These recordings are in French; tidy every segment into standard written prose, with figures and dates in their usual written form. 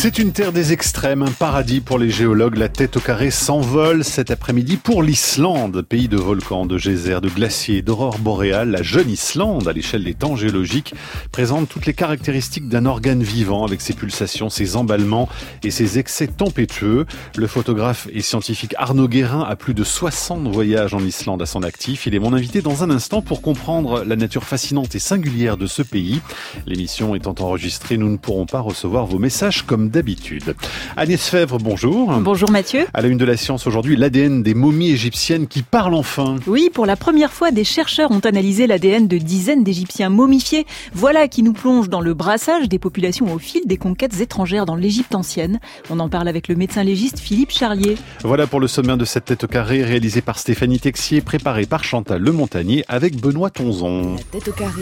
C'est une terre des extrêmes, un paradis pour les géologues. La tête au carré s'envole cet après-midi pour l'Islande, pays de volcans, de geysers, de glaciers, d'aurores boréales. La jeune Islande, à l'échelle des temps géologiques, présente toutes les caractéristiques d'un organe vivant avec ses pulsations, ses emballements et ses excès tempétueux. Le photographe et scientifique Arnaud Guérin a plus de 60 voyages en Islande à son actif. Il est mon invité dans un instant pour comprendre la nature fascinante et singulière de ce pays. L'émission étant enregistrée, nous ne pourrons pas recevoir vos messages comme d'habitude. Agnès Fèvre, bonjour. Bonjour Mathieu. À la une de la science aujourd'hui, l'ADN des momies égyptiennes qui parlent enfin. Oui, pour la première fois, des chercheurs ont analysé l'ADN de dizaines d'Égyptiens momifiés. Voilà qui nous plonge dans le brassage des populations au fil des conquêtes étrangères dans l'Égypte ancienne. On en parle avec le médecin légiste Philippe Charlier. Voilà pour le sommaire de cette tête au carré, réalisé par Stéphanie Texier, préparé par Chantal Lemontagnier avec Benoît Tonzon. La tête au carré,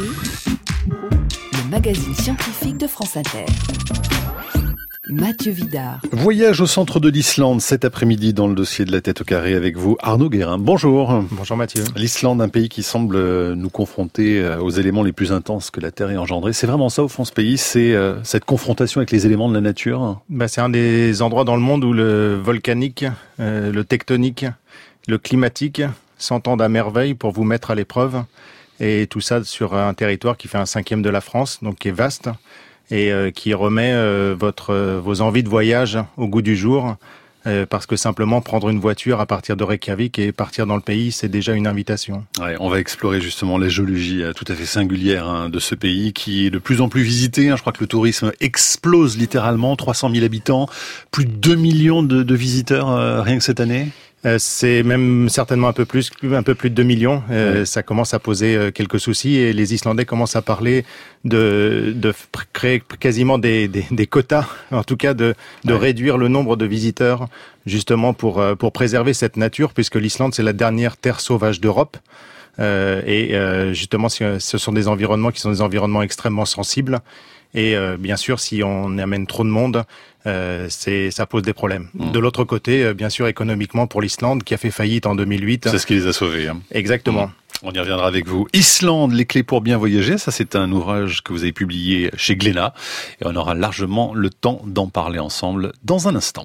le magazine scientifique de France Inter. Mathieu Vidard. Voyage au centre de l'Islande cet après-midi dans le dossier de la tête au carré avec vous, Arnaud Guérin. Bonjour. Bonjour Mathieu. L'Islande, un pays qui semble nous confronter aux éléments les plus intenses que la Terre ait engendrés. C'est vraiment ça au fond ce pays, c'est cette confrontation avec les éléments de la nature? C'est un des endroits dans le monde où le volcanique, le tectonique, le climatique s'entendent à merveille pour vous mettre à l'épreuve. Et tout ça sur un territoire qui fait 1/5 de la France, donc qui est vaste. Et qui remet vos envies de voyage au goût du jour, parce que simplement prendre une voiture à partir de Reykjavik et partir dans le pays, c'est déjà une invitation. Ouais, on va explorer justement la géologie tout à fait singulière de ce pays qui est de plus en plus visité. Je crois que le tourisme explose littéralement, 300 000 habitants, plus de 2 millions de visiteurs rien que cette année. C'est même certainement un peu plus de 2 millions. Ça commence à poser quelques soucis et les Islandais commencent à parler de créer quasiment des quotas, en tout cas de réduire le nombre de visiteurs, justement pour préserver cette nature, puisque l'Islande c'est la dernière terre sauvage d'Europe. Justement, ce sont des environnements qui sont des environnements extrêmement sensibles. Et bien sûr, si on amène trop de monde, ça pose des problèmes. De l'autre côté, bien sûr, économiquement pour l'Islande, qui a fait faillite en 2008. C'est ce qui les a sauvés. Exactement. On y reviendra avec vous. Islande, les clés pour bien voyager. Ça, c'est un ouvrage que vous avez publié chez Glénat. Et on aura largement le temps d'en parler ensemble dans un instant.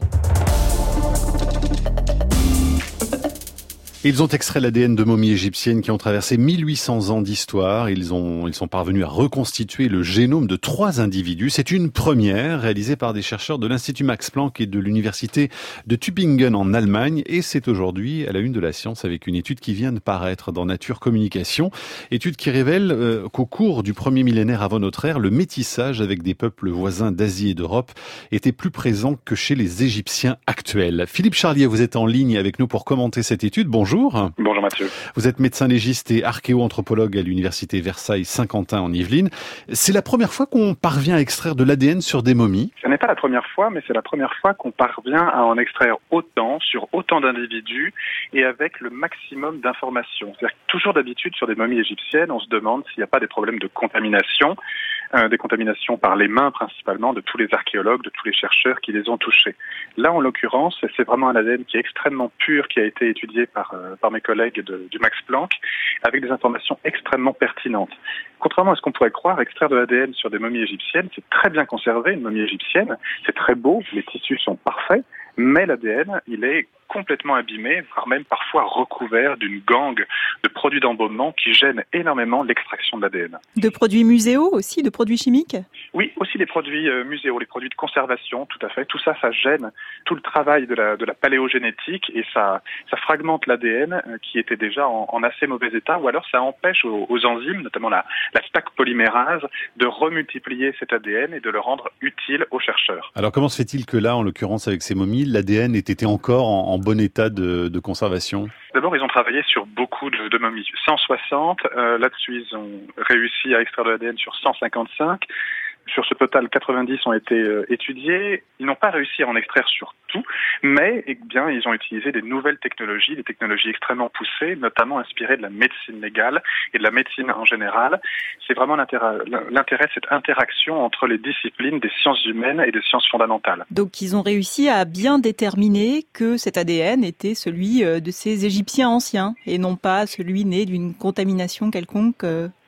Ils ont extrait l'ADN de momies égyptiennes qui ont traversé 1800 ans d'histoire. Ils sont parvenus à reconstituer le génome de 3 individus. C'est une première réalisée par des chercheurs de l'Institut Max Planck et de l'Université de Tübingen en Allemagne. Et c'est aujourd'hui à la une de la science avec une étude qui vient de paraître dans Nature Communication. Étude qui révèle qu'au cours du premier millénaire avant notre ère, le métissage avec des peuples voisins d'Asie et d'Europe était plus présent que chez les Égyptiens actuels. Philippe Charlier, vous êtes en ligne avec nous pour commenter cette étude. Bonjour. Bonjour Mathieu. Vous êtes médecin légiste et archéo-anthropologue à l'université Versailles-Saint-Quentin en Yvelines. C'est la première fois qu'on parvient à extraire de l'ADN sur des momies? Ce n'est pas la première fois, mais c'est la première fois qu'on parvient à en extraire autant, sur autant d'individus et avec le maximum d'informations. C'est-à-dire que toujours d'habitude sur des momies égyptiennes, on se demande s'il n'y a pas des problèmes de contamination, des contaminations par les mains principalement de tous les archéologues, de tous les chercheurs qui les ont touchés. Là, en l'occurrence, c'est vraiment un ADN qui est extrêmement pur, qui a été étudié par mes collègues du Max Planck, avec des informations extrêmement pertinentes. Contrairement à ce qu'on pourrait croire, extraire de l'ADN sur des momies égyptiennes, c'est très bien conservé, une momie égyptienne, c'est très beau, les tissus sont parfaits, mais l'ADN, il est complètement abîmé, voire même parfois recouvert d'une gangue de produits d'embaumement qui gênent énormément l'extraction de l'ADN. De produits muséaux aussi, de produits chimiques? Oui, aussi des produits muséaux, les produits de conservation, tout à fait. Tout ça, ça gêne tout le travail de la paléogénétique et ça fragmente l'ADN qui était déjà en assez mauvais état, ou alors ça empêche aux enzymes, notamment la Staq polymérase, de remultiplier cet ADN et de le rendre utile aux chercheurs. Alors comment se fait-il que là, en l'occurrence avec ces momies, l'ADN ait été encore en bon état de conservation? D'abord, ils ont travaillé sur beaucoup de momies. 160, là-dessus, ils ont réussi à extraire de l'ADN sur 155. Sur ce total, 90 ont été étudiés. Ils n'ont pas réussi à en extraire sur tout, mais ils ont utilisé des nouvelles technologies, des technologies extrêmement poussées, notamment inspirées de la médecine légale et de la médecine en général. C'est vraiment l'intérêt de cette interaction entre les disciplines des sciences humaines et des sciences fondamentales. Donc ils ont réussi à bien déterminer que cet ADN était celui de ces Égyptiens anciens et non pas celui né d'une contamination quelconque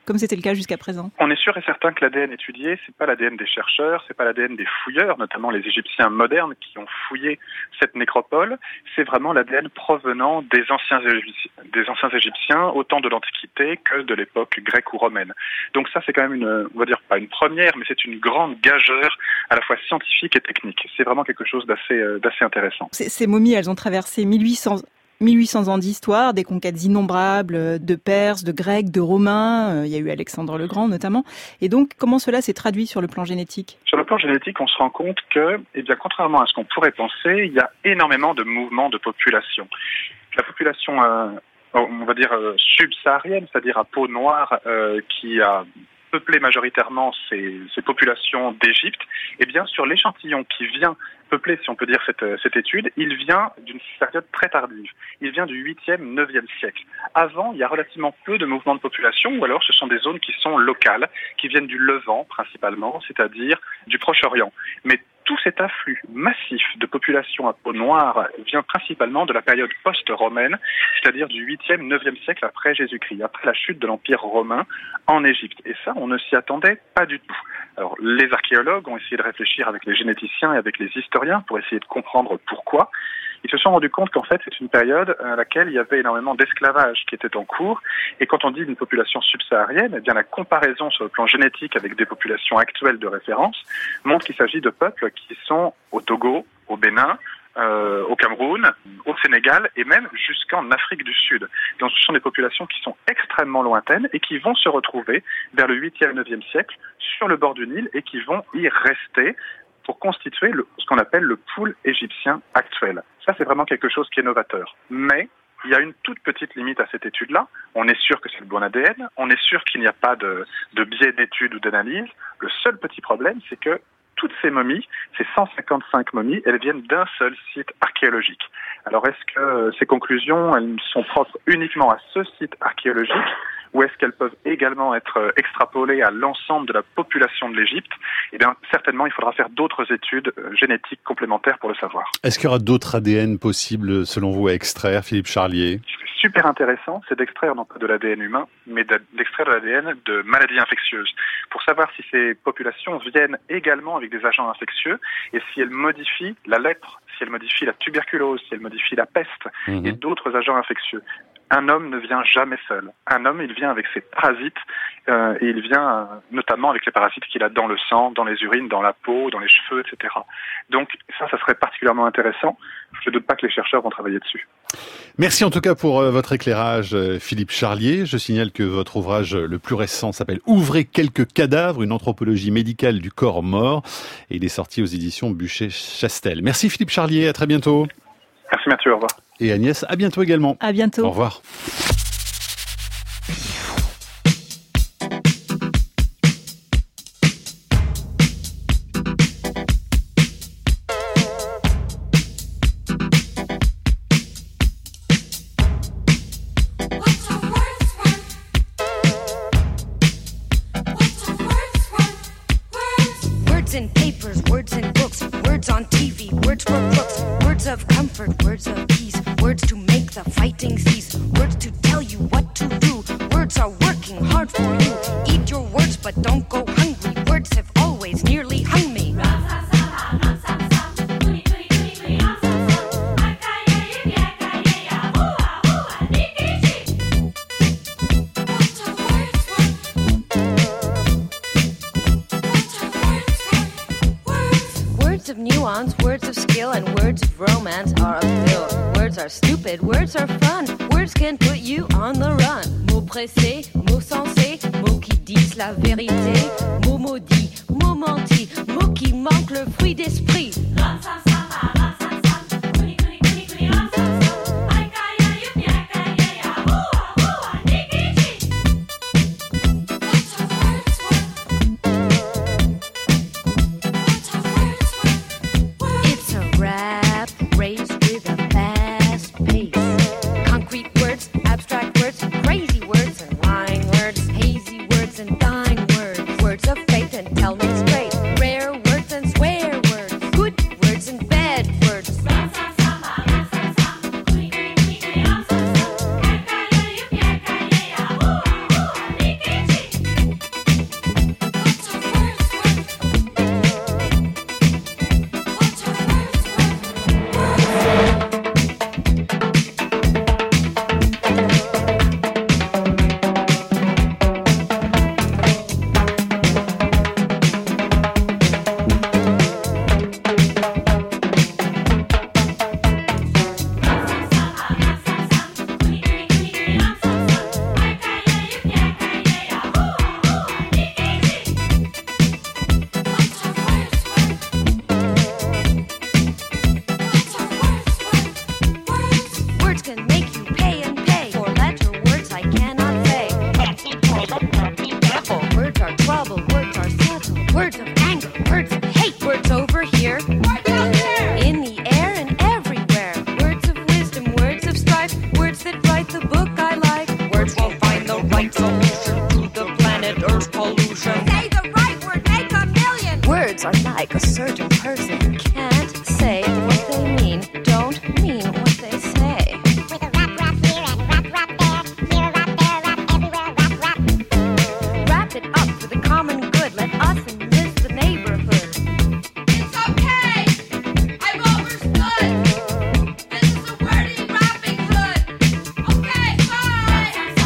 comme c'était le cas jusqu'à présent? On est sûr et certain que l'ADN étudié, c'est pas l'ADN des chercheurs, c'est pas l'ADN des fouilleurs, notamment les Égyptiens modernes qui ont fouillé cette nécropole. C'est vraiment l'ADN provenant des anciens Égyptiens, autant de l'Antiquité que de l'époque grecque ou romaine. Donc ça, c'est quand même on va dire pas une première, mais c'est une grande gageure à la fois scientifique et technique. C'est vraiment quelque chose d'assez intéressant. Ces momies, elles ont traversé 1800 ans d'histoire, des conquêtes innombrables de Perses, de Grecs, de Romains. Il y a eu Alexandre le Grand notamment. Et donc, comment cela s'est traduit sur le plan génétique? Sur le plan génétique, on se rend compte que, contrairement à ce qu'on pourrait penser, il y a énormément de mouvements de population. La population, on va dire subsaharienne, c'est-à-dire à peau noire, qui a peuplé majoritairement ces populations d'Égypte, eh bien, sur l'échantillon qui vient peupler, si on peut dire, cette étude, il vient d'une période très tardive. Il vient du 8e, 9e siècle. Avant, il y a relativement peu de mouvements de population, ou alors ce sont des zones qui sont locales, qui viennent du Levant principalement, c'est-à-dire du Proche-Orient. Mais tout cet afflux massif de population à peau noire vient principalement de la période post-romaine, c'est-à-dire du 8e, 9e siècle après Jésus-Christ, après la chute de l'Empire romain en Égypte. Et ça, on ne s'y attendait pas du tout. Alors, les archéologues ont essayé de réfléchir avec les généticiens et avec les historiens pour essayer de comprendre pourquoi. Ils se sont rendus compte qu'en fait, c'est une période à laquelle il y avait énormément d'esclavage qui était en cours. Et quand on dit une population subsaharienne, eh bien, la comparaison sur le plan génétique avec des populations actuelles de référence montre qu'il s'agit de peuples qui sont au Togo, au Bénin, au Cameroun, au Sénégal et même jusqu'en Afrique du Sud. Donc ce sont des populations qui sont extrêmement lointaines et qui vont se retrouver vers le 8e, 9e siècle sur le bord du Nil et qui vont y rester pour constituer ce qu'on appelle le pool égyptien actuel. Ça, c'est vraiment quelque chose qui est novateur. Mais il y a une toute petite limite à cette étude-là. On est sûr que c'est le bon ADN. On est sûr qu'il n'y a pas de biais d'étude ou d'analyse. Le seul petit problème, c'est que toutes ces momies, ces 155 momies, elles viennent d'un seul site archéologique. Alors, est-ce que ces conclusions, elles sont propres uniquement à ce site archéologique ou est-ce qu'elles peuvent également être extrapolées à l'ensemble de la population de l'Égypte? Eh bien, certainement, il faudra faire d'autres études génétiques complémentaires pour le savoir. Est-ce qu'il y aura d'autres ADN possibles, selon vous, à extraire, Philippe Charlier? Ce qui est super intéressant, c'est d'extraire non pas de l'ADN humain, mais d'extraire de l'ADN de maladies infectieuses, pour savoir si ces populations viennent également avec des agents infectieux et si elles modifient la lèpre, si elles modifient la tuberculose, si elles modifient la peste et d'autres agents infectieux. Un homme ne vient jamais seul. Un homme, il vient avec ses parasites et il vient notamment avec les parasites qu'il a dans le sang, dans les urines, dans la peau, dans les cheveux, etc. Donc ça serait particulièrement intéressant. Je ne doute pas que les chercheurs vont travailler dessus. Merci en tout cas pour votre éclairage, Philippe Charlier. Je signale que votre ouvrage le plus récent s'appelle « Ouvrez quelques cadavres, une anthropologie médicale du corps mort » et il est sorti aux éditions Buchet-Chastel. Merci Philippe Charlier, à très bientôt. Merci Mathieu, au revoir. Et Agnès, à bientôt également. À bientôt. Au revoir. Words in papers, words in books, words on TV, words for books, words of comfort, words of peace, words to make the fighting cease, words to tell you what to do. Words are working hard for you. Eat your words, but don't go hungry. Words have always nearly hung me. Words of nuance, words of skill, and words of romance are a pill. Words are stupid, words are fun. Words can put you on the run. Mots pressés, mots sensés, mots qui disent la vérité. Mots maudits, mots mentis, mots qui manquent le fruit d'esprit. It's a rap race with a fast pace. Concrete words, abstract words, crazy words and lying words, hazy words and dying words, words of faith and tell me straight, rare words and swear words, good words and bad words. revolution. Say the right word, make a million. Words are like a certain person. Can't say what they mean, don't mean what they say. With a rap, rap here and rap, rap there. Here a rap, there a rap, everywhere rap, rap. Wrap it up for the common good. Let us enlist the neighborhood. It's okay, I've overstood. This is a wordy rapping hood. Okay, bye.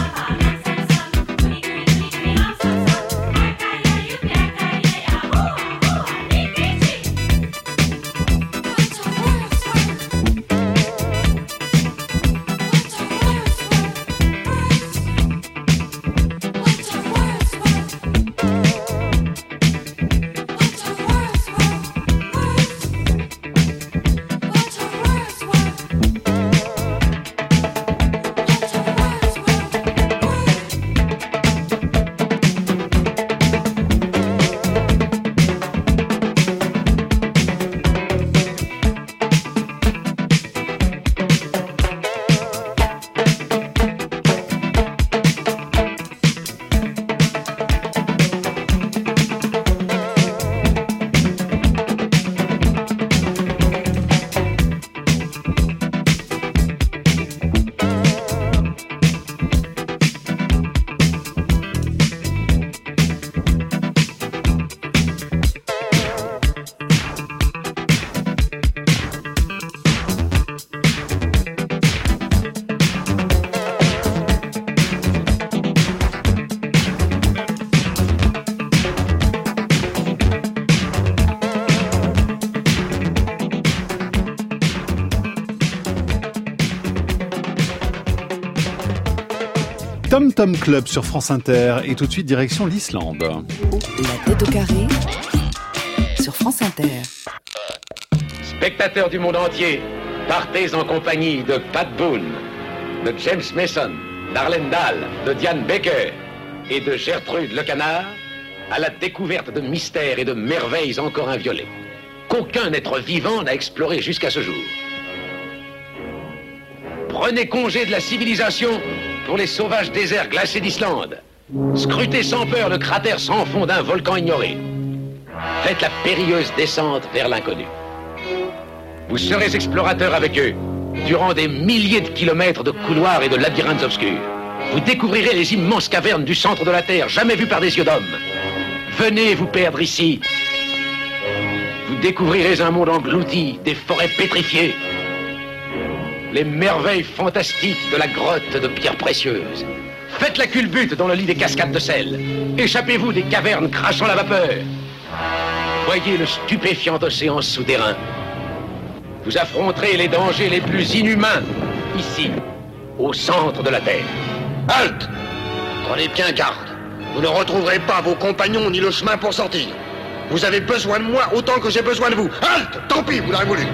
Tom Tom Club sur France Inter et tout de suite direction l'Islande. La tête au carré sur France Inter. Spectateurs du monde entier, partez en compagnie de Pat Boone, de James Mason, d'Arlen Dahl, de Diane Baker et de Gertrude Le Canard à la découverte de mystères et de merveilles encore inviolées qu'aucun être vivant n'a exploré jusqu'à ce jour. Prenez congé de la civilisation pour les sauvages déserts glacés d'Islande. Scrutez sans peur le cratère sans fond d'un volcan ignoré. Faites la périlleuse descente vers l'inconnu. Vous serez explorateurs avec eux durant des milliers de kilomètres de couloirs et de labyrinthes obscurs. Vous découvrirez les immenses cavernes du centre de la Terre, jamais vues par des yeux d'homme. Venez vous perdre ici. Vous découvrirez un monde englouti, des forêts pétrifiées, les merveilles fantastiques de la grotte de pierres précieuses. Faites la culbute dans le lit des cascades de sel. Échappez-vous des cavernes crachant la vapeur. Voyez le stupéfiant océan souterrain. Vous affronterez les dangers les plus inhumains, ici, au centre de la Terre. Halte! Prenez bien garde. Vous ne retrouverez pas vos compagnons ni le chemin pour sortir. Vous avez besoin de moi autant que j'ai besoin de vous. Halte! Tant pis, vous l'aurez voulu.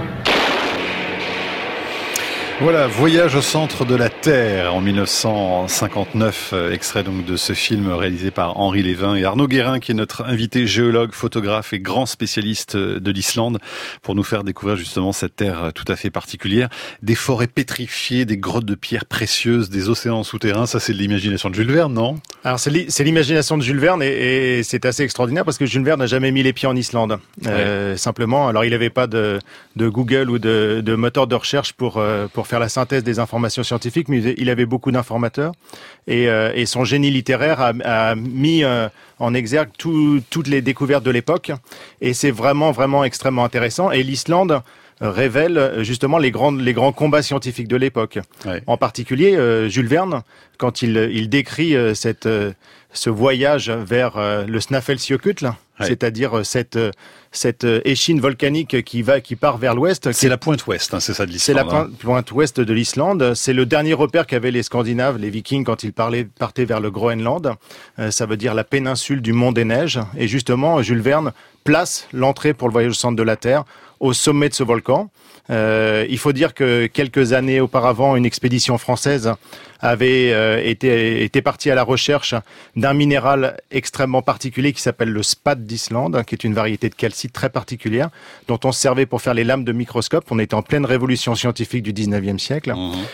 Voilà, Voyage au centre de la Terre en 1959, extrait donc de ce film réalisé par Henri Lévin et Arnaud Guérin, qui est notre invité géologue, photographe et grand spécialiste de l'Islande, pour nous faire découvrir justement cette terre tout à fait particulière. Des forêts pétrifiées, des grottes de pierres précieuses, des océans souterrains, ça c'est de l'imagination de Jules Verne, non? Alors c'est l'imagination de Jules Verne et c'est assez extraordinaire parce que Jules Verne n'a jamais mis les pieds en Islande. Ouais. Simplement, alors il n'avait pas de Google ou de moteur de recherche pour faire la synthèse des informations scientifiques, mais il avait beaucoup d'informateurs et son génie littéraire a mis en exergue toutes les découvertes de l'époque et c'est vraiment extrêmement intéressant. Et l'Islande révèle justement les grands combats scientifiques de l'époque. Ouais. En particulier, Jules Verne, quand il décrit ce voyage vers le Snæfellsjökull, ouais, c'est-à-dire cette échine volcanique qui part vers l'ouest. C'est la pointe ouest, c'est ça de l'Islande. C'est la pointe ouest de l'Islande. C'est le dernier repère qu'avaient les Scandinaves, les Vikings, quand ils partaient vers le Groenland. Ça veut dire la péninsule du Mont des Neiges. Et justement, Jules Verne place l'entrée pour le voyage au centre de la Terre au sommet de ce volcan. Il faut dire que quelques années auparavant, une expédition française avait était parti à la recherche d'un minéral extrêmement particulier qui s'appelle le sphatte d'Islande, qui est une variété de calcite très particulière, dont on se servait pour faire les lames de microscope. On était en pleine révolution scientifique du 19e siècle.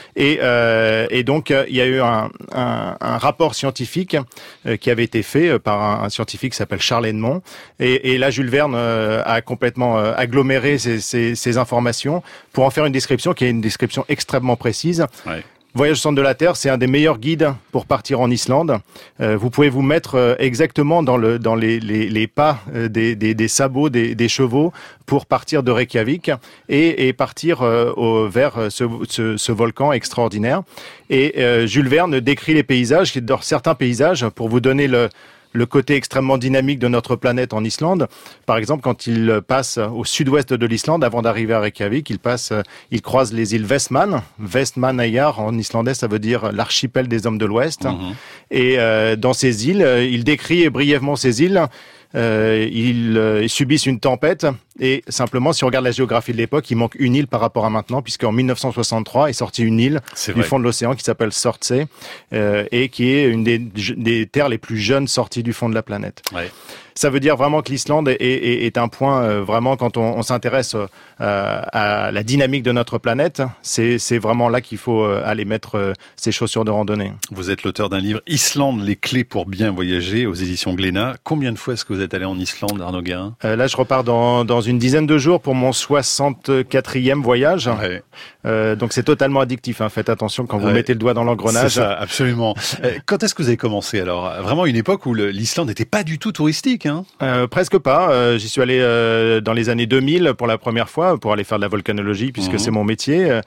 Et donc, il y a eu un rapport scientifique qui avait été fait par un scientifique qui s'appelle Charles Edmond. Et là, Jules Verne a complètement aggloméré ces informations pour en faire une description qui est une description extrêmement précise. Ouais. Voyage au centre de la Terre, c'est un des meilleurs guides pour partir en Islande. Vous pouvez vous mettre exactement dans les pas des sabots des chevaux pour partir de Reykjavik et partir vers ce volcan extraordinaire. Et Jules Verne décrit les paysages, certains paysages, pour vous donner le côté extrêmement dynamique de notre planète en Islande. Par exemple, quand il passe au sud-ouest de l'Islande, avant d'arriver à Reykjavik, il croise les îles Vestmann. Vestmannaeyjar, en islandais, ça veut dire l'archipel des hommes de l'Ouest. Et dans ces îles, il décrit brièvement ces îles. Ils subissent une tempête et simplement, si on regarde la géographie de l'époque, il manque une île par rapport à maintenant, puisqu'en 1963 est sortie une île du fond de l'océan qui s'appelle Surtsey et qui est une des terres les plus jeunes sorties du fond de la planète. Ouais. Ça veut dire vraiment que l'Islande est un point vraiment quand on s'intéresse à la dynamique de notre planète, c'est vraiment là qu'il faut aller mettre ses chaussures de randonnée. Vous êtes l'auteur d'un livre Islande, les clés pour bien voyager aux éditions Glénat. Combien de fois est-ce que vous êtes allé en Islande, Arnaud Guérin ? Là, je repars dans une dizaine de jours pour mon 64e voyage. Ouais. Donc c'est totalement addictif. Hein. Faites attention quand vous mettez le doigt dans l'engrenage. C'est ça, absolument. Quand est-ce que vous avez commencé alors ? Vraiment une époque où l'Islande n'était pas du tout touristique. Presque pas. J'y suis allé dans les années 2000 pour la première fois pour aller faire de la volcanologie puisque c'est mon métier.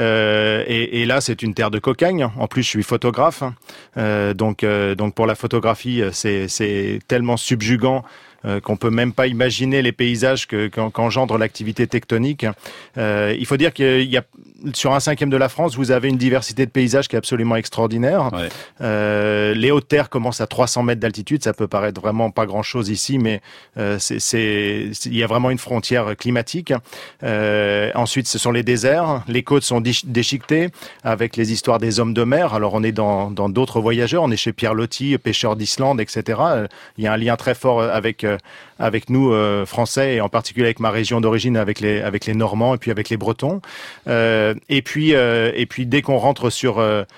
Et là, c'est une terre de cocagne. En plus, je suis photographe. Donc pour la photographie, c'est tellement subjugant qu'on peut même pas imaginer les paysages qu'engendre l'activité tectonique. Il faut dire qu'il y a sur 1/5 de la France, vous avez une diversité de paysages qui est absolument extraordinaire. Ouais. Les hautes terres commencent à 300 mètres d'altitude. Ça peut paraître vraiment pas grand-chose ici, mais il y a vraiment une frontière climatique. Ensuite, ce sont les déserts. Les côtes sont déchiquetées avec les histoires des hommes de mer. Alors, on est dans d'autres voyageurs. On est chez Pierre Loti, pêcheur d'Islande, etc. Il y a un lien très fort avec nous, Français, et en particulier avec ma région d'origine, avec les Normands et puis avec les Bretons. Et puis dès qu'on rentre sur,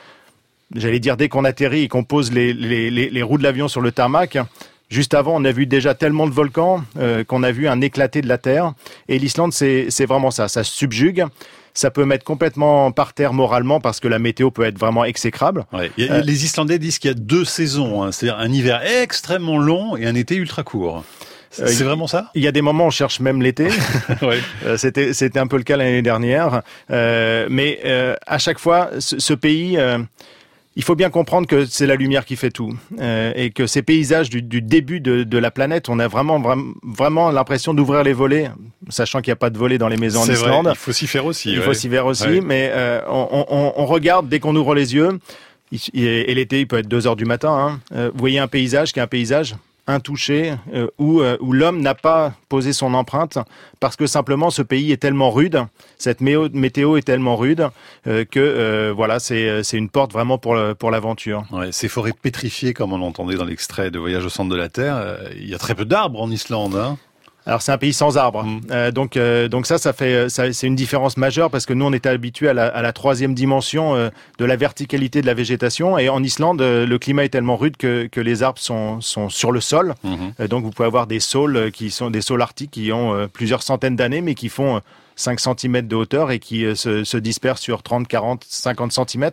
dès qu'on atterrit et qu'on pose les roues de l'avion sur le tarmac, juste avant, on a vu déjà tellement de volcans qu'on a vu un éclaté de la terre. Et l'Islande, c'est vraiment ça. Ça subjugue. Ça peut mettre complètement par terre moralement parce que la météo peut être vraiment exécrable. Ouais. Les Islandais disent qu'il y a 2 saisons, hein, c'est-à-dire un hiver extrêmement long et un été ultra court. C'est vraiment ça ? Il y a des moments où on cherche même l'été. Ouais. C'était un peu le cas l'année dernière. Mais à chaque fois, ce pays... il faut bien comprendre que c'est la lumière qui fait tout et que ces paysages du début de la planète, on a vraiment l'impression d'ouvrir les volets, sachant qu'il n'y a pas de volets dans les maisons en Islande. Vrai, il faut s'y faire aussi. Il faut s'y faire aussi, ouais. Mais on regarde dès qu'on ouvre les yeux, et l'été il peut être 2 heures du matin, hein, vous voyez un paysage qui est un paysage intouché, où l'homme n'a pas posé son empreinte, parce que simplement ce pays est tellement rude, cette météo est tellement rude, que voilà, c'est une porte vraiment pour l'aventure. Ouais, ces forêts pétrifiées, comme on l'entendait dans l'extrait de Voyage au centre de la Terre, il y a très peu d'arbres en Islande, hein. Alors c'est un pays sans arbres, donc ça c'est une différence majeure parce que nous on était habitués à la 3e dimension de la verticalité de la végétation, et en Islande le climat est tellement rude que les arbres sont sur le sol, donc vous pouvez avoir des saules qui sont des saules arctiques qui ont plusieurs centaines d'années mais qui font 5 cm de hauteur et qui se dispersent sur 30, 40, 50 cm.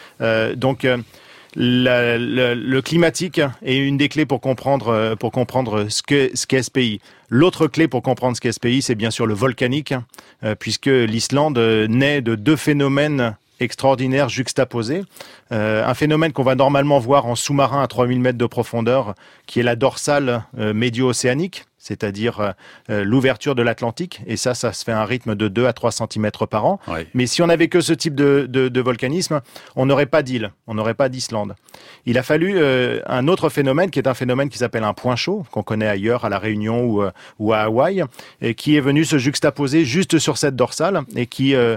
Le climatique est une des clés pour comprendre ce qu'est ce pays. L'autre clé pour comprendre ce qu'est ce pays, c'est bien sûr le volcanique, puisque l'Islande naît de 2 phénomènes extraordinaires juxtaposés. Un phénomène qu'on va normalement voir en sous-marin à 3000 mètres de profondeur, qui est la dorsale médio-océanique, c'est-à-dire l'ouverture de l'Atlantique, et ça se fait à un rythme de 2 à 3 cm par an. Ouais. Mais si on n'avait que ce type de volcanisme, on n'aurait pas d'île, on n'aurait pas d'Islande. Il a fallu un autre phénomène, qui est un phénomène qui s'appelle un point chaud, qu'on connaît ailleurs, à La Réunion ou à Hawaï, et qui est venu se juxtaposer juste sur cette dorsale, et qui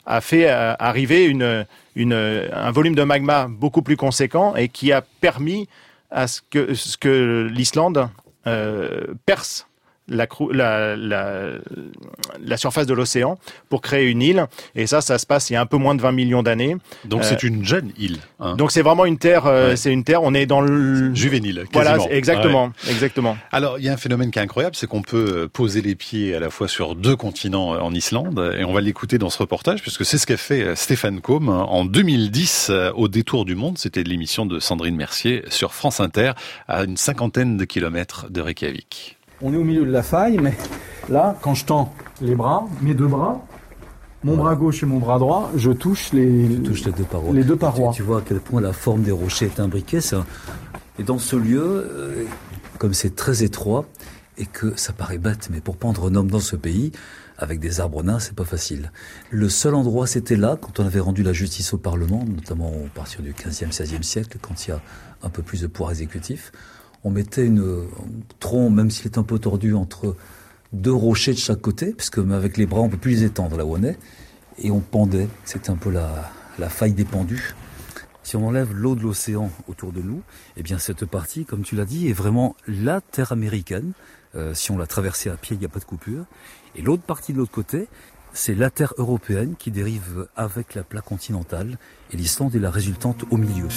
a fait arriver un volume de magma beaucoup plus conséquent et qui a permis à ce que l'Islande perce la surface de l'océan pour créer une île. Et ça se passe il y a un peu moins de 20 millions d'années. Donc c'est une jeune île. Hein. Donc c'est vraiment une terre, c'est une terre, on est dans le... Juvénile, quasiment. Voilà, exactement. Alors, il y a un phénomène qui est incroyable, c'est qu'on peut poser les pieds à la fois sur 2 continents en Islande, et on va l'écouter dans ce reportage, puisque c'est ce qu'a fait Stéphane Combe en 2010 au Détour du Monde. C'était l'émission de Sandrine Mercier sur France Inter, à une 50aine de kilomètres de Reykjavik. On est au milieu de la faille, mais là, quand je tends les bras, mes 2 bras, mon bras gauche et mon bras droit, je touche les 2 parois. Les 2 parois. Tu vois à quel point la forme des rochers est imbriquée, ça. Et dans ce lieu, comme c'est très étroit, et que ça paraît bête, mais pour pendre un homme dans ce pays, avec des arbres nains, c'est pas facile. Le seul endroit, c'était là, quand on avait rendu la justice au Parlement, notamment à partir du 15e, 16e siècle, quand il y a un peu plus de pouvoir exécutif. On mettait un tronc, même s'il est un peu tordu, entre 2 rochers de chaque côté, puisque avec les bras, on ne peut plus les étendre là où on est, et on pendait. C'était un peu la faille des pendus. Si on enlève l'eau de l'océan autour de nous, eh bien cette partie, comme tu l'as dit, est vraiment la terre américaine. Si on l'a traversée à pied, il n'y a pas de coupure. Et l'autre partie de l'autre côté, c'est la terre européenne qui dérive avec la plaque continentale, et l'Islande est la résultante au milieu.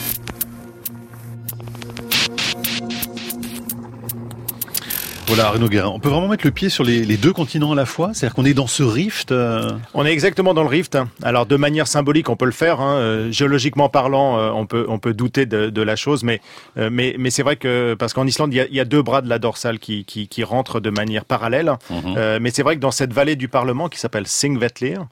Voilà, Arnaud Guérin, on peut vraiment mettre le pied sur les 2 continents à la fois? C'est-à-dire qu'on est dans ce rift On est exactement dans le rift. Alors, de manière symbolique, on peut le faire. Géologiquement parlant, on peut douter de la chose, mais c'est vrai que, parce qu'en Islande, il y a 2 bras de la dorsale qui rentrent de manière parallèle. Mais c'est vrai que dans cette vallée du Parlement, qui s'appelle Thingvellir,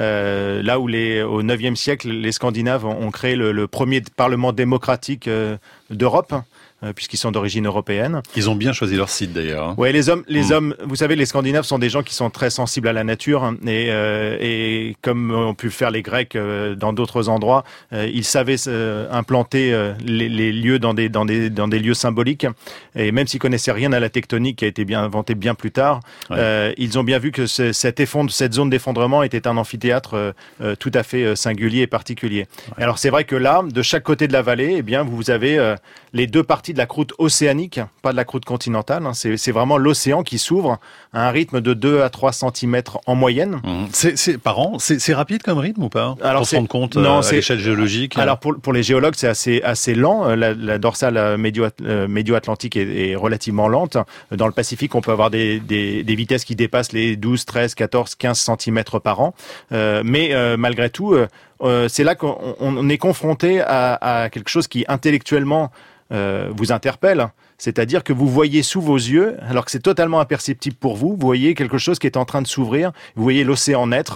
là où au 9e siècle, les Scandinaves ont créé le premier parlement démocratique d'Europe, puisqu'ils sont d'origine européenne. Ils ont bien choisi leur site d'ailleurs. Ouais, les hommes, vous savez, les Scandinaves sont des gens qui sont très sensibles à la nature, et comme ont pu le faire les Grecs dans d'autres endroits, ils savaient implanter les lieux dans des lieux symboliques, et même s'ils connaissaient rien à la tectonique qui a été bien inventée bien plus tard, ils ont bien vu que cette zone d'effondrement était un amphithéâtre tout à fait singulier et particulier. Ouais. Alors c'est vrai que là, de chaque côté de la vallée, eh bien vous avez les 2 parties de la croûte océanique, pas de la croûte continentale. C'est vraiment l'océan qui s'ouvre à un rythme de 2 à 3 cm en moyenne. C'est par an. C'est rapide comme rythme ou pas? Alors, pour se rendre compte à l'échelle géologique. Alors pour les géologues, c'est assez lent. La dorsale médio-atlantique est relativement lente. Dans le Pacifique, on peut avoir des vitesses qui dépassent les 12, 13, 14, 15 cm par an. Mais malgré tout, c'est là qu'on est confronté à quelque chose qui intellectuellement vous interpelle. C'est-à-dire que vous voyez sous vos yeux, alors que c'est totalement imperceptible pour vous, vous voyez quelque chose qui est en train de s'ouvrir, vous voyez l'océan naître,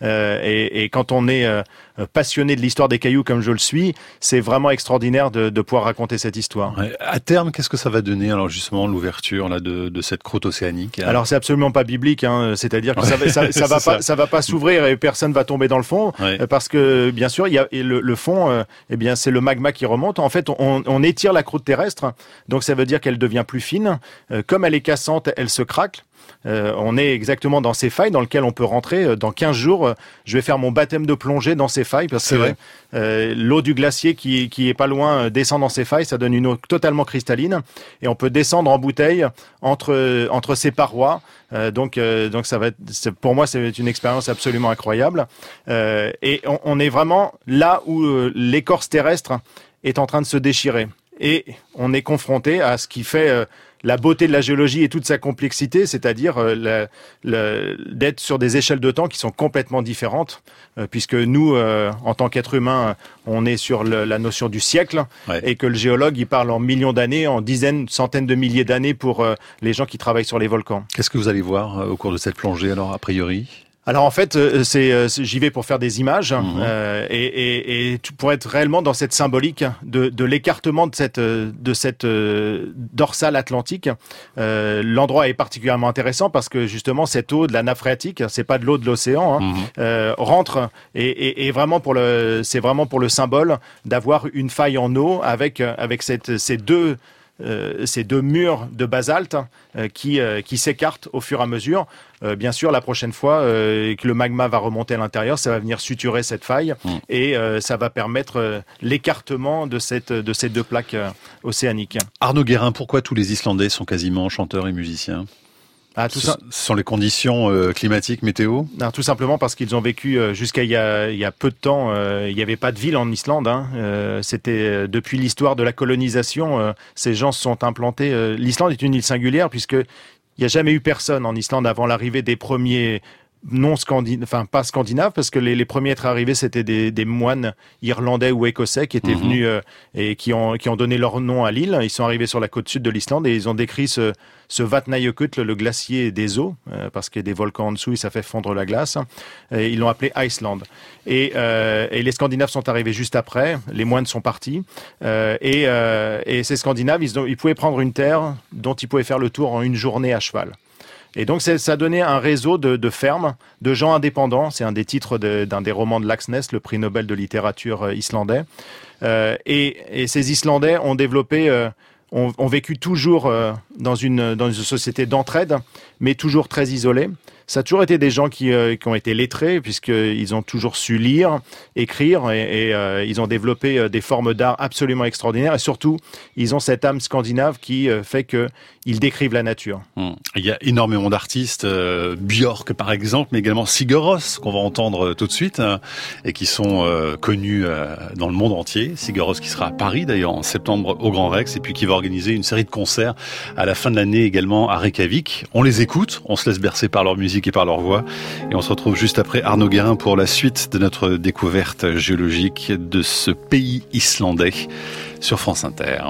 et quand on est passionné de l'histoire des cailloux comme je le suis, c'est vraiment extraordinaire de pouvoir raconter cette histoire. Ouais. À terme, qu'est-ce que ça va donner, alors justement, l'ouverture là de cette croûte océanique? Alors c'est absolument pas biblique, c'est-à-dire que ça va pas s'ouvrir et personne va tomber dans le fond, parce que bien sûr il y a le fond, eh bien c'est le magma qui remonte. En fait, on étire la croûte terrestre, donc ça veut dire qu'elle devient plus fine. Comme elle est cassante, elle se craque. On est exactement dans ces failles dans lesquelles on peut rentrer. Dans 15 jours, je vais faire mon baptême de plongée dans ces failles, parce que l'eau du glacier qui est pas loin descend dans ces failles. Ça donne une eau totalement cristalline, et on peut descendre en bouteille entre ces parois. Donc ça va être, pour moi, c'est une expérience absolument incroyable. Et on est vraiment là où l'écorce terrestre est en train de se déchirer. Et on est confronté à ce qui fait la beauté de la géologie et toute sa complexité, c'est-à-dire d'être sur des échelles de temps qui sont complètement différentes, puisque nous, en tant qu'êtres humains, on est sur la notion du siècle, et que le géologue, il parle en millions d'années, en dizaines, centaines de milliers d'années pour les gens qui travaillent sur les volcans. Qu'est-ce que vous allez voir au cours de cette plongée, alors, a priori ? Alors en fait, j'y vais pour faire des images, et pour être réellement dans cette symbolique de l'écartement de cette dorsale atlantique. L'endroit est particulièrement intéressant parce que justement cette eau de la nappe phréatique, c'est pas de l'eau de l'océan, rentre et vraiment c'est vraiment pour le symbole d'avoir une faille en eau avec ces deux ces deux murs de basalte qui s'écartent au fur et à mesure. Bien sûr, la prochaine fois que le magma va remonter à l'intérieur, ça va venir suturer cette faille et ça va permettre l'écartement de ces deux plaques océaniques. Arnaud Guérin, pourquoi tous les Islandais sont quasiment chanteurs et musiciens ? Ce sont les conditions climatiques, météo ? Non, tout simplement parce qu'ils ont vécu jusqu'à il y a peu de temps. Il n'y avait pas de ville en Islande. C'était depuis l'histoire de la colonisation. Ces gens se sont implantés. L'Islande est une île singulière puisque il n'y a jamais eu personne en Islande avant l'arrivée des premiers pas scandinaves, parce que les premiers à être arrivés, c'était des moines irlandais ou écossais qui étaient venus et qui ont donné leur nom à l'île. Ils sont arrivés sur la côte sud de l'Islande et ils ont décrit ce Vatnajökull, le glacier des eaux, parce qu'il y a des volcans en dessous et ça fait fondre la glace. Et ils l'ont appelé Iceland. Et les Scandinaves sont arrivés juste après. Les moines sont partis. Et ces Scandinaves, ils pouvaient prendre une terre dont ils pouvaient faire le tour en une journée à cheval. Et donc, ça donnait un réseau de fermes, de gens indépendants. C'est un des titres d'un des romans de Laxness, le prix Nobel de littérature islandais. Et ces Islandais ont développé, ont vécu toujours dans une société d'entraide, mais toujours très isolée. Ça a toujours été des gens qui ont été lettrés, puisqu'ils ont toujours su lire, écrire, et ils ont développé des formes d'art absolument extraordinaires. Et surtout, ils ont cette âme scandinave qui fait qu'ils décrivent la nature. Il y a énormément d'artistes, Björk par exemple, mais également Sigur Rós, qu'on va entendre tout de suite, et qui sont connus dans le monde entier. Sigur Rós qui sera à Paris d'ailleurs en septembre au Grand Rex, et puis qui va organiser une série de concerts à la fin de l'année également à Reykjavik. On les écoute, on se laisse bercer par leur musique et par leur voix, et on se retrouve juste après Arnaud Guérin pour la suite de notre découverte géologique de ce pays islandais sur France Inter.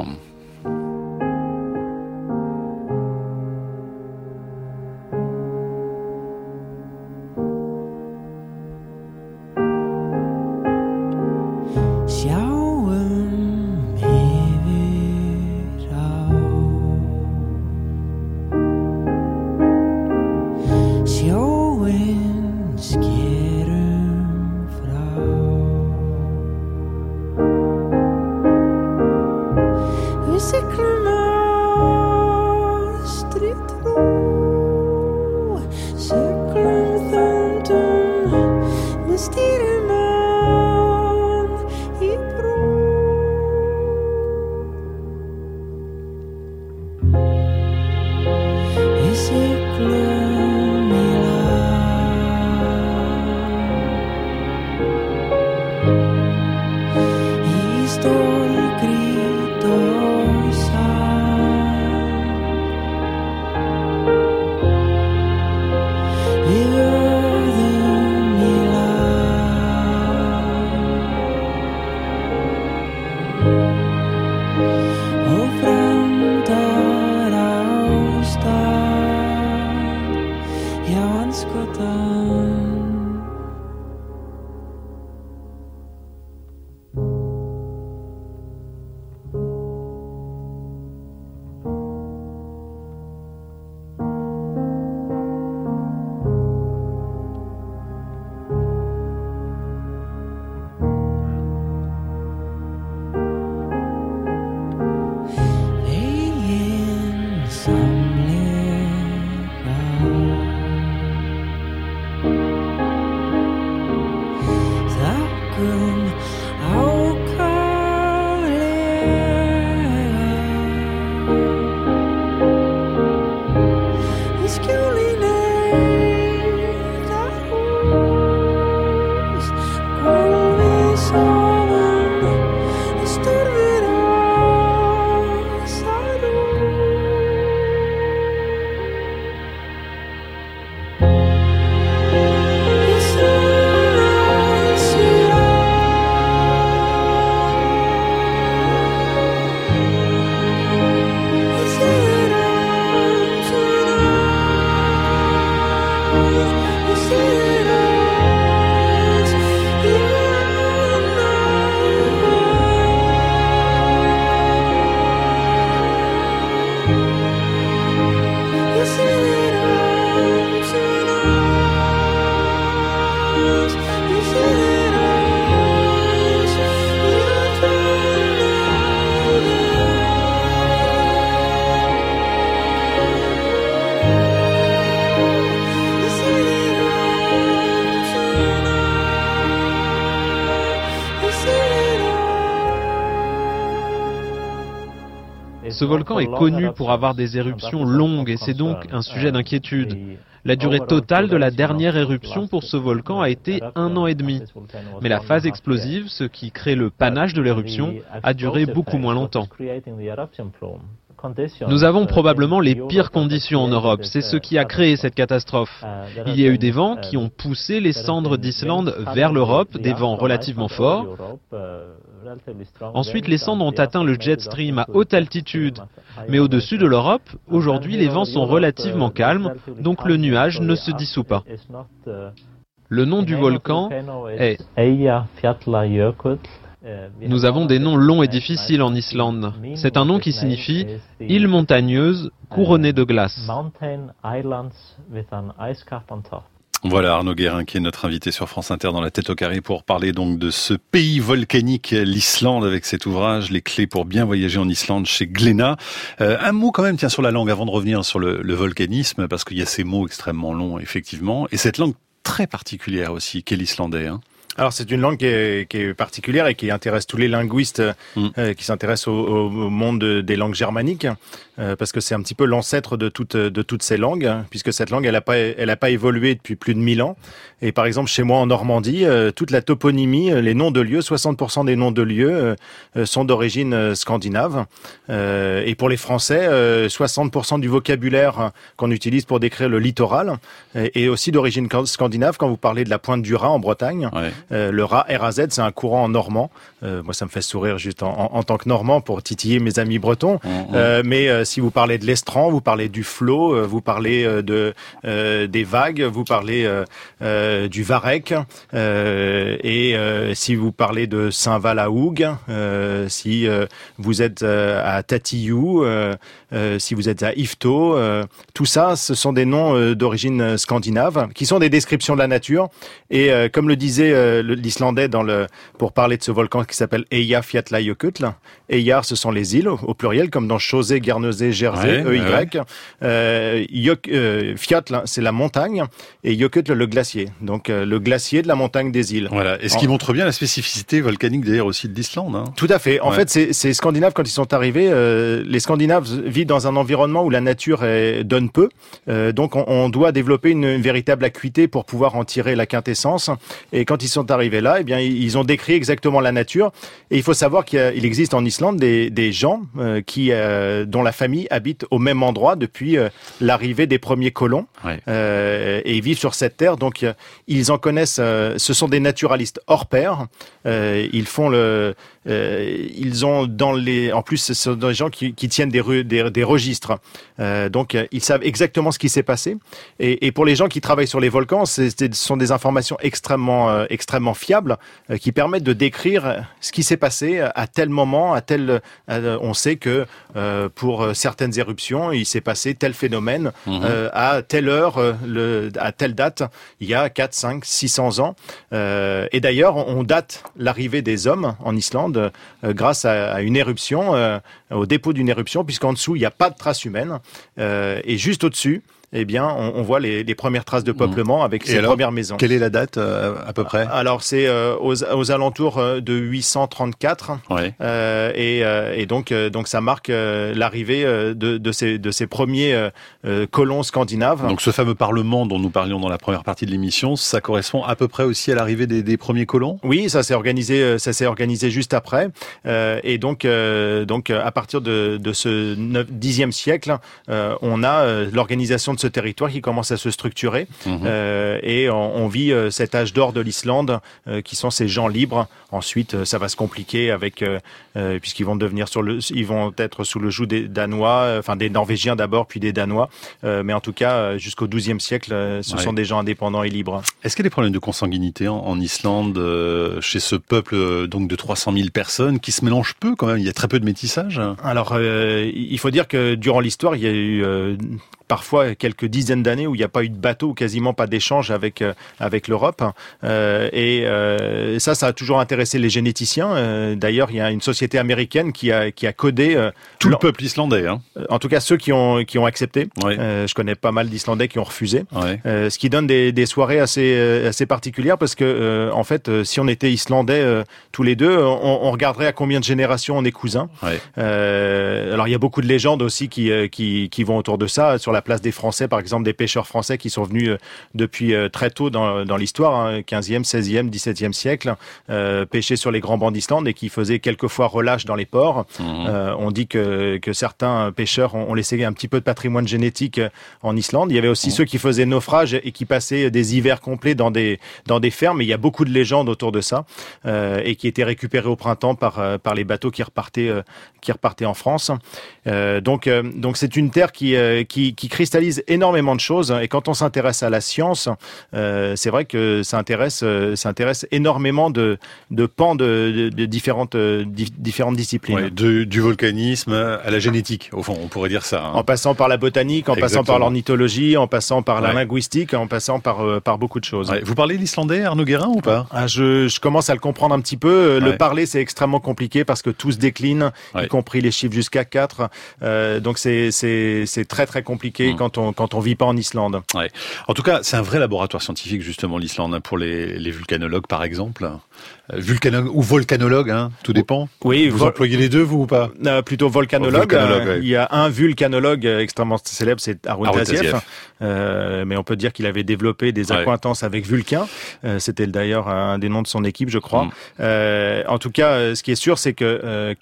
Ce volcan est connu pour avoir des éruptions longues et c'est donc un sujet d'inquiétude. La durée totale de la dernière éruption pour ce volcan a été 1 an et demi. Mais la phase explosive, ce qui crée le panache de l'éruption, a duré beaucoup moins longtemps. Nous avons probablement les pires conditions en Europe. C'est ce qui a créé cette catastrophe. Il y a eu des vents qui ont poussé les cendres d'Islande vers l'Europe, des vents relativement forts. Ensuite, les cendres ont atteint le jet stream à haute altitude. Mais au-dessus de l'Europe, aujourd'hui, les vents sont relativement calmes, donc le nuage ne se dissout pas. Le nom du volcan est... Nous avons des noms longs et difficiles en Islande. C'est un nom qui signifie « île montagneuse couronnée de glace ». Voilà Arnaud Guérin qui est notre invité sur France Inter dans la tête au carré pour parler donc de ce pays volcanique, l'Islande, avec cet ouvrage, les clés pour bien voyager en Islande chez Glénat. Un mot quand même, tiens, sur la langue avant de revenir sur le volcanisme, parce qu'il y a ces mots extrêmement longs, effectivement, et cette langue très particulière aussi, qu'est l'islandais, hein. Alors c'est une langue qui est particulière et qui intéresse tous les linguistes qui s'intéressent au monde des langues germaniques, parce que c'est un petit peu l'ancêtre de toutes ces langues, puisque cette langue elle a pas évolué depuis plus de 1000 ans. Et par exemple chez moi en Normandie, toute la toponymie, les noms de lieux, 60% des noms de lieux sont d'origine scandinave. Et pour les Français, 60% du vocabulaire qu'on utilise pour décrire le littoral est aussi d'origine scandinave. Quand vous parlez de la pointe du Rhin en Bretagne, ouais. Le RAZ, c'est un courant normand. Moi, ça me fait sourire juste en tant que normand pour titiller mes amis bretons. Mais si vous parlez de l'estran, vous parlez du flot, vous parlez des vagues, vous parlez du varech. Et si vous parlez de Saint-Val-à-Hougue, si vous êtes à Tatillou, si vous êtes à Yvetot, tout ça, ce sont des noms d'origine scandinave qui sont des descriptions de la nature. Et comme le disait l'Islandais pour parler de ce volcan qui s'appelle Eyjafjallajökull. Eyjar, ce sont les îles au pluriel, comme dans Chausey, Guernesey, Jersey, EY. Fjall, c'est la montagne, et Jökull, le glacier. Donc le glacier de la montagne des îles. Voilà. Et ce qui montre bien la spécificité volcanique d'ailleurs aussi de l'Islande. Hein. Tout à fait. En fait, ces Scandinaves, quand ils sont arrivés, les Scandinaves vivent dans un environnement où la nature donne peu. Donc on doit développer une véritable acuité pour pouvoir en tirer la quintessence. Et quand ils sont arrivés là, eh bien, ils ont décrit exactement la nature. Et il faut savoir qu'il existe en Islande des gens dont la famille habite au même endroit depuis l'arrivée des premiers colons. Ouais. Et ils vivent sur cette terre. Donc, ils en connaissent. Ce sont des naturalistes hors pair. Ils font ils ont en plus, ce sont des gens qui tiennent des registres. Donc, ils savent exactement ce qui s'est passé. Et pour les gens qui travaillent sur les volcans, ce sont des informations extrêmement fiables qui permettent de décrire ce qui s'est passé à tel moment, on sait que pour certaines éruptions, il s'est passé tel phénomène à telle heure, à telle date, il y a 4, 5, 600 ans. Et d'ailleurs, on date l'arrivée des hommes en Islande grâce à une éruption, au dépôt d'une éruption, puisqu'en dessous, il n'y a pas de traces humaines. Et juste au-dessus, eh bien, on voit les premières traces de peuplement avec ces premières maisons. Quelle est la date à peu près ? Alors, c'est aux alentours de 834. Ouais. Et donc ça marque l'arrivée de ces premiers colons scandinaves. Donc, ce fameux parlement dont nous parlions dans la première partie de l'émission, ça correspond à peu près aussi à l'arrivée des premiers colons ? Oui, ça s'est organisé juste après. Et donc à partir de ce 10e siècle, on a l'organisation de ce territoire qui commence à se structurer et on vit cet âge d'or de l'Islande qui sont ces gens libres. Ensuite, ça va se compliquer avec puisqu'ils vont ils vont être sous le joug des Danois, enfin des Norvégiens d'abord, puis des Danois. Mais en tout cas, jusqu'au XIIe siècle, ce sont des gens indépendants et libres. Est-ce qu'il y a des problèmes de consanguinité en Islande chez ce peuple donc de 300 000 personnes qui se mélangent peu quand même? Il y a très peu de métissage. Alors, il faut dire que durant l'histoire, il y a eu parfois quelques dizaines d'années où il n'y a pas eu de bateau ou quasiment pas d'échange avec l'Europe. Ça a toujours intéressé les généticiens. D'ailleurs, il y a une société américaine qui a codé tout le peuple islandais. En tout cas, ceux qui ont accepté. Ouais. Je connais pas mal d'Islandais qui ont refusé. Ouais. Ce qui donne des soirées assez particulières parce que en fait, si on était Islandais tous les deux, on regarderait à combien de générations on est cousins. Ouais. Alors il y a beaucoup de légendes aussi qui vont autour de ça. Sur la place des Français, par exemple, des pêcheurs français qui sont venus depuis très tôt dans l'histoire, 15e, 16e, 17e siècle, pêcher sur les grands bancs d'Islande et qui faisaient quelquefois relâche dans les ports. On dit que certains pêcheurs ont laissé un petit peu de patrimoine génétique en Islande. Il y avait aussi ceux qui faisaient naufrage et qui passaient des hivers complets dans des fermes. Et il y a beaucoup de légendes autour de ça et qui étaient récupérées au printemps par les bateaux qui repartaient en France. Donc c'est une terre qui cristallise énormément de choses. Et quand on s'intéresse à la science, c'est vrai que ça intéresse énormément de pans de différentes disciplines. Ouais, du volcanisme à la génétique, au fond, on pourrait dire ça. En passant par la botanique, en passant par l'ornithologie, en passant par la linguistique, en passant par beaucoup de choses. Ouais. Vous parlez l'islandais, Arnaud Guérin, ou pas? Je commence à le comprendre un petit peu. Le parler, c'est extrêmement compliqué parce que tout se décline, y compris les chiffres jusqu'à 4. Donc c'est très très compliqué quand on vit pas en Islande. Ouais. En tout cas, c'est un vrai laboratoire scientifique justement l'Islande pour les vulcanologues par exemple. Vulcanologue ou volcanologue, tout dépend. Oui, vous employez les deux, vous ou pas? Plutôt volcanologue. Il y a un vulcanologue extrêmement célèbre, c'est Arun Taziev. Mais on peut dire qu'il avait développé des accointances avec Vulcain. C'était d'ailleurs un des noms de son équipe, je crois. En tout cas, ce qui est sûr, c'est que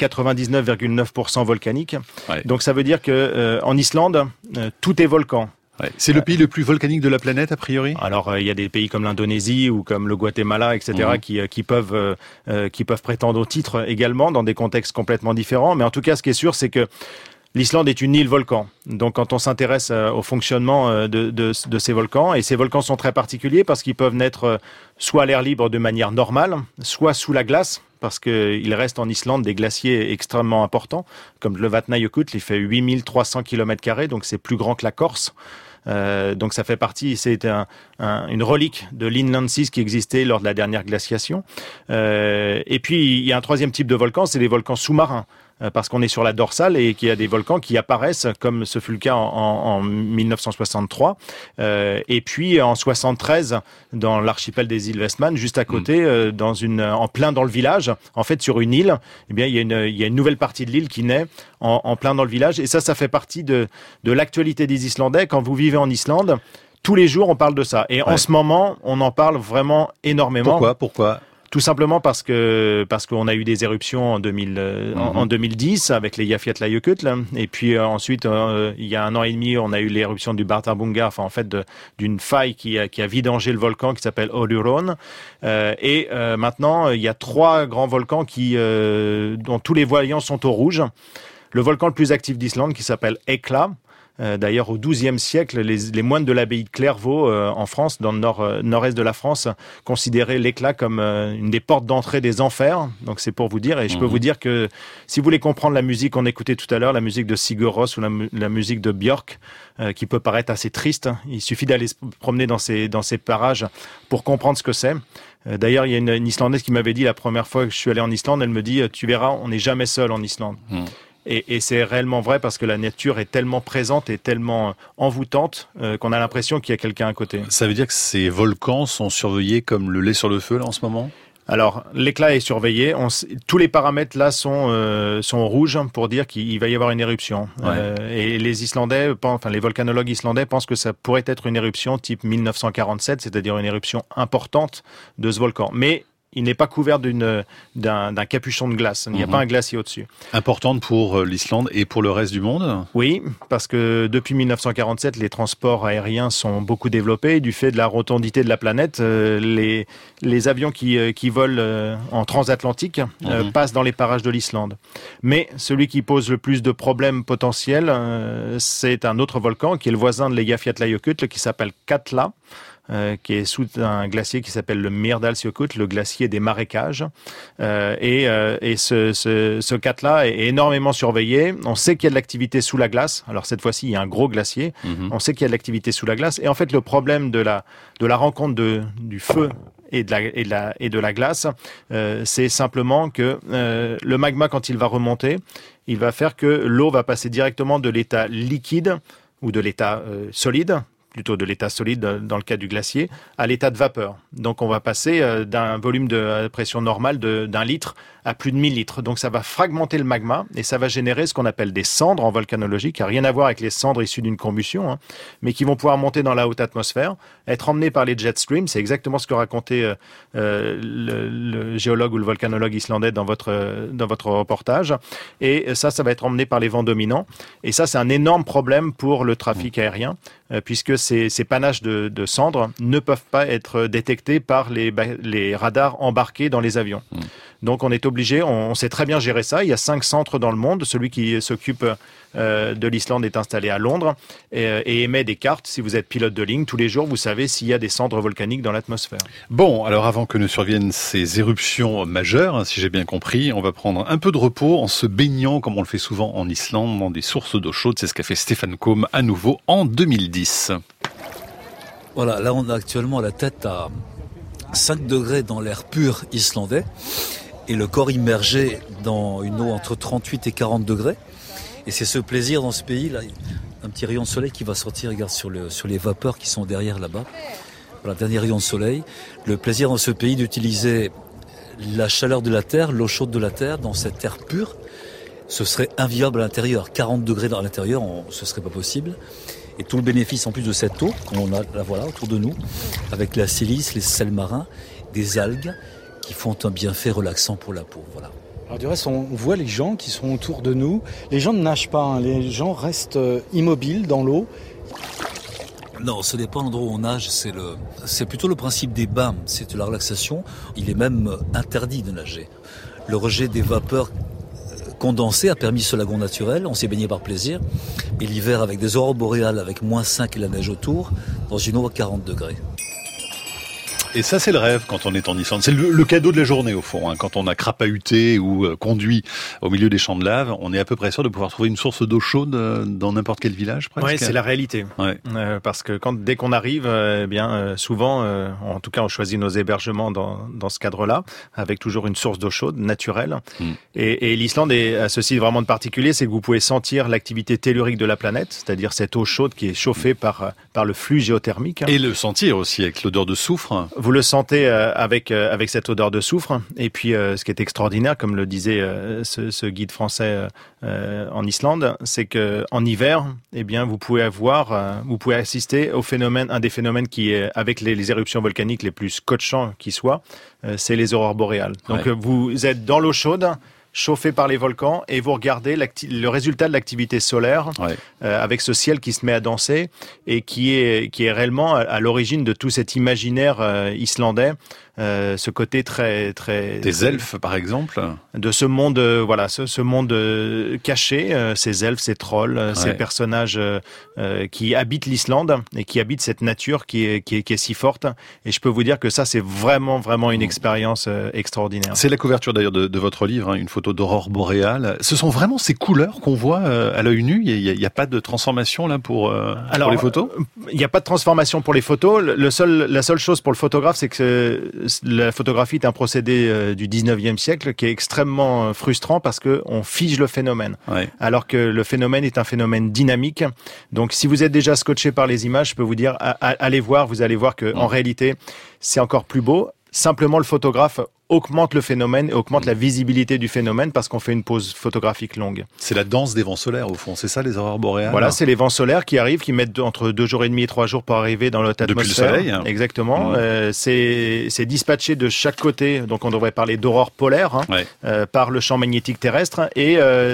99,9% volcanique. Ouais. Donc ça veut dire que en Islande, tout est volcan. Ouais. C'est le pays le plus volcanique de la planète, a priori? Alors, il y a des pays comme l'Indonésie ou comme le Guatemala, etc., qui peuvent prétendre au titre également dans des contextes complètement différents. Mais en tout cas, ce qui est sûr, c'est que l'Islande est une île volcan. Donc, quand on s'intéresse au fonctionnement de ces volcans, et ces volcans sont très particuliers parce qu'ils peuvent naître soit à l'air libre de manière normale, soit sous la glace, parce qu'il reste en Islande des glaciers extrêmement importants, comme le Vatnajökull, il fait 8300 km², donc c'est plus grand que la Corse. Donc ça fait partie, c'est une relique de l'Inland 6 qui existait lors de la dernière glaciation. Et puis il y a un troisième type de volcan, c'est les volcans sous-marins. Parce qu'on est sur la dorsale et qu'il y a des volcans qui apparaissent, comme ce fut le cas en 1963, et puis en 73 dans l'archipel des îles Westman, juste à côté, en plein dans le village, en fait sur une île, eh bien il y a une nouvelle partie de l'île qui naît en plein dans le village, et ça fait partie de l'actualité des Islandais. Quand vous vivez en Islande, tous les jours on parle de ça, et en ce moment on en parle vraiment énormément. Pourquoi? Tout simplement parce qu'on a eu des éruptions en 2010 avec les Eyjafjallajökull, et puis ensuite il y a 1 an et demi on a eu l'éruption du Barðarbunga, en fait d'une faille qui a vidangé le volcan qui s'appelle Oluron, et maintenant il y a 3 grands volcans dont tous les voyants sont au rouge. Le volcan le plus actif d'Islande qui s'appelle Hekla. D'ailleurs, au XIIe siècle, les moines de l'abbaye de Clairvaux, en France, dans le nord-est de la France, considéraient l'Hekla comme une des portes d'entrée des enfers. Donc c'est pour vous dire, et je peux vous dire que si vous voulez comprendre la musique qu'on écoutait tout à l'heure, la musique de Sigur Rós ou la musique de Björk, qui peut paraître assez triste, il suffit d'aller se promener dans ces parages pour comprendre ce que c'est. D'ailleurs, il y a une Islandaise qui m'avait dit la première fois que je suis allé en Islande, elle me dit « Tu verras, on n'est jamais seul en Islande ». Et c'est réellement vrai parce que la nature est tellement présente et tellement envoûtante qu'on a l'impression qu'il y a quelqu'un à côté. Ça veut dire que ces volcans sont surveillés comme le lait sur le feu là en ce moment ? Alors, l'Hekla est surveillé. Tous les paramètres là sont rouges pour dire qu'il va y avoir une éruption. Et les les volcanologues islandais pensent que ça pourrait être une éruption type 1947, c'est-à-dire une éruption importante de ce volcan. Mais il n'est pas couvert d'un capuchon de glace. Il n'y a pas un glacier au-dessus. Importante pour l'Islande et pour le reste du monde ? Oui, parce que depuis 1947, les transports aériens sont beaucoup développés. Du fait de la rotondité de la planète, les avions qui volent en transatlantique passent dans les parages de l'Islande. Mais celui qui pose le plus de problèmes potentiels, c'est un autre volcan qui est le voisin de l'Eyjafjallajökull, qui s'appelle Katla. qui est sous un glacier qui s'appelle le Myrdalsjökull, le glacier des marécages. Et ce cas-là est énormément surveillé. On sait qu'il y a de l'activité sous la glace. Alors cette fois-ci, il y a un gros glacier. On sait qu'il y a de l'activité sous la glace. Et en fait, le problème de la rencontre du feu et de la glace, c'est simplement que le magma, quand il va remonter, il va faire que l'eau va passer directement de l'état liquide ou de l'état solide, plutôt de l'état solide dans le cas du glacier, à l'état de vapeur. Donc on va passer d'un volume de pression normale d'un litre à plus de 1000 litres. Donc ça va fragmenter le magma et ça va générer ce qu'on appelle des cendres en volcanologie, qui n'a rien à voir avec les cendres issues d'une combustion, mais qui vont pouvoir monter dans la haute atmosphère, être emmenées par les jet streams. C'est exactement ce que racontait le géologue ou le volcanologue islandais dans votre reportage. Et ça va être emmené par les vents dominants. Et ça, c'est un énorme problème pour le trafic aérien, puisque ces panaches de cendres ne peuvent pas être détectés par les radars embarqués dans les avions. Donc on est obligé, on sait très bien gérer ça. Il y a 5 centres dans le monde. Celui qui s'occupe de l'Islande est installé à Londres et émet des cartes. Si vous êtes pilote de ligne, tous les jours, vous savez s'il y a des cendres volcaniques dans l'atmosphère. Bon, alors avant que ne surviennent ces éruptions majeures, si j'ai bien compris, on va prendre un peu de repos en se baignant, comme on le fait souvent en Islande, dans des sources d'eau chaude. C'est ce qu'a fait Stefan Kohm à nouveau en 2010. Voilà, là on a actuellement la tête à 5 degrés dans l'air pur islandais et le corps immergé dans une eau entre 38 et 40 degrés. Et c'est ce plaisir dans ce pays, là, un petit rayon de soleil qui va sortir, regarde, sur les vapeurs qui sont derrière là-bas. Voilà, dernier rayon de soleil. Le plaisir dans ce pays d'utiliser la chaleur de la terre, l'eau chaude de la terre dans cet air pur, ce serait invivable à l'intérieur. 40 degrés dans l'intérieur, ce serait pas possible. Et tout le bénéfice en plus de cette eau qu'on a là, voilà, autour de nous, avec la silice, les sels marins, des algues qui font un bienfait relaxant pour la peau. Voilà. Alors du reste, on voit les gens qui sont autour de nous. Les gens ne nagent pas, les gens restent immobiles dans l'eau. Non, ce n'est pas l'endroit où on nage, c'est plutôt le principe des bains, c'est de la relaxation. Il est même interdit de nager. Le rejet des vapeurs condensées a permis ce lagon naturel, on s'est baigné par plaisir. Et l'hiver avec des aurores boréales avec -5 et la neige autour, dans une eau à 40 degrés. Et ça, c'est le rêve quand on est en Islande. C'est le cadeau de la journée, au fond. Quand on a crapahuté ou conduit au milieu des champs de lave, on est à peu près sûr de pouvoir trouver une source d'eau chaude dans n'importe quel village, presque. Oui, c'est la réalité. Ouais. Parce que dès qu'on arrive, souvent, en tout cas, on choisit nos hébergements dans ce cadre-là, avec toujours une source d'eau chaude, naturelle. Et l'Islande a ceci vraiment de particulier, c'est que vous pouvez sentir l'activité tellurique de la planète, c'est-à-dire cette eau chaude qui est chauffée par le flux géothermique. Et le sentir aussi, avec l'odeur de soufre. Vous le sentez avec cette odeur de soufre. Et puis, ce qui est extraordinaire, comme le disait ce guide français en Islande, c'est que en hiver, vous pouvez assister au phénomène, un des phénomènes qui est avec les éruptions volcaniques les plus scotchants qui soient, c'est les aurores boréales. Donc, vous êtes dans l'eau chaude, chauffé par les volcans, et vous regardez le résultat de l'activité solaire avec ce ciel qui se met à danser et qui est réellement à l'origine de tout cet imaginaire islandais. Ce côté très des elfes par exemple, de ce monde ce monde caché, ces elfes, ces trolls, ces personnages qui habitent l'Islande et qui habitent cette nature qui est si forte. Et je peux vous dire que ça, c'est vraiment une expérience extraordinaire. C'est la couverture d'ailleurs de votre livre, une photo d'aurore boréale. Ce sont vraiment ces couleurs qu'on voit à l'œil nu. Il y a pas de transformation là pour les photos. Il n'y a pas de transformation pour les photos. La seule chose pour le photographe, c'est que la photographie est un procédé du 19e siècle qui est extrêmement frustrant parce que on fige le phénomène. Alors que le phénomène est un phénomène dynamique. Donc si vous êtes déjà scotché par les images, je peux vous dire, allez voir, vous allez voir que en réalité, c'est encore plus beau. Simplement, le photographe augmente le phénomène et augmente la visibilité du phénomène parce qu'on fait une pause photographique longue. C'est la danse des vents solaires au fond, c'est ça les aurores boréales? Voilà, c'est les vents solaires qui arrivent, qui mettent entre 2 jours et demi et 3 jours pour arriver dans notre atmosphère. Depuis le soleil. Exactement. C'est dispatché de chaque côté, donc on devrait parler d'aurore polaire, par le champ magnétique terrestre, et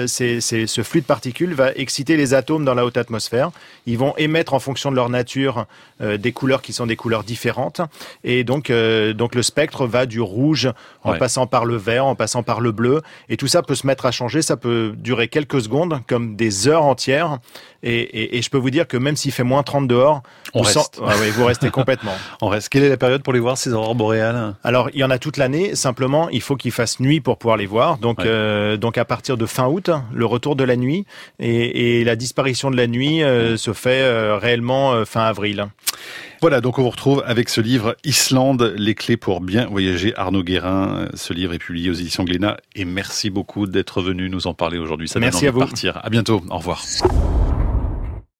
ce flux de particules va exciter les atomes dans la haute atmosphère. Ils vont émettre en fonction de leur nature des couleurs qui sont des couleurs différentes, et donc le spectre va du rouge en passant par le vert, en passant par le bleu, et tout ça peut se mettre à changer, ça peut durer quelques secondes, comme des heures entières, Et je peux vous dire que même s'il fait moins 30 dehors, vous restez complètement. On reste. Quelle est la période pour les voir, ces aurores boréales? Alors, il y en a toute l'année. Simplement, il faut qu'il fasse nuit pour pouvoir les voir. Donc à partir de fin août, le retour de la nuit et la disparition de la nuit se fait réellement fin avril. Voilà, donc on vous retrouve avec ce livre Islande, les clés pour bien voyager. Arnaud Guérin, ce livre est publié aux éditions Glénat. Et merci beaucoup d'être venu nous en parler aujourd'hui. Ça merci à vous. Partir. À bientôt. Au revoir.